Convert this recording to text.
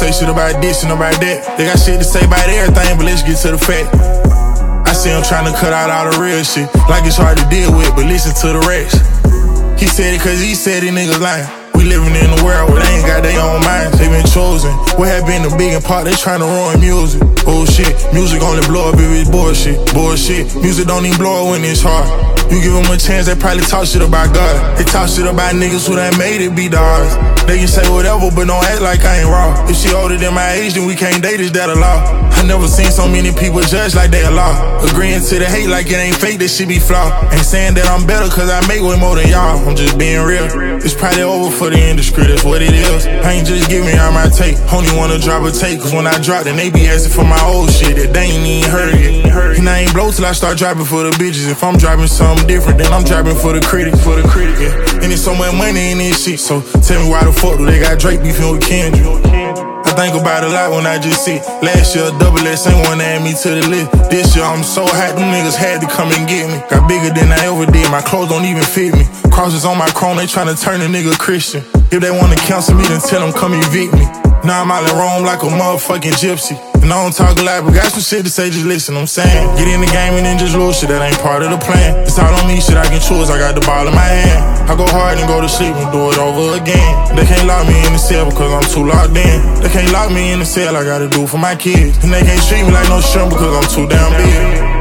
say shit about this and about that. They got shit to say about everything, but let's get to the fact. I see him trying to cut out all the real shit, like it's hard to deal with, but listen to the rest. He said it cause he said it, niggas lying. We living in a world where they ain't got their own minds. They been chosen. What have been the big part? They tryna ruin music. Bullshit. Music only blow up if it's bullshit. Bullshit. Music don't even blow up when it's hard. You give them a chance, they probably talk shit about God. They talk shit about niggas who done made it be the odds. They can say whatever, but don't act like I ain't raw. If she older than my age, then we can't date, is that a law? I never seen so many people judge like they a law. Agreeing to the hate like it ain't fake, this shit be flawed. Ain't saying that I'm better cause I make way more than y'all. I'm just being real. It's probably over for the industry, that's what it is. I ain't just giving y'all my tape. Only wanna drop a tape, cause when I drop, then they be asking for my old shit that they ain't even heard yet. And I ain't blow till I start dropping for the bitches. If I'm dropping something different, then I'm dropping for the critics. Yeah. And there's so much money in this shit, so tell me why the fuck do they got Drake beefing with Kendrick? I think about it a lot when I just sit. Last year, Double S ain't wanna add me to the list. This year, I'm so hot, them niggas had to come and get me. Got bigger than I ever did, my clothes don't even fit me. Crosses on my chrome, they tryna turn a nigga Christian. If they wanna cancel me, then tell them come evict me. Now I'm out in Rome like a motherfucking gypsy. And I don't talk a lot, but got some shit to say, just listen, I'm saying. Get in the game and then just lose shit, that ain't part of the plan. It's all on me, shit I can choose, I got the ball in my hand. I go hard and go to sleep and do it over again. They can't lock me in the cell because I'm too locked in. They can't lock me in the cell, I gotta do for my kids. And they can't treat me like no shrimp because I'm too damn big.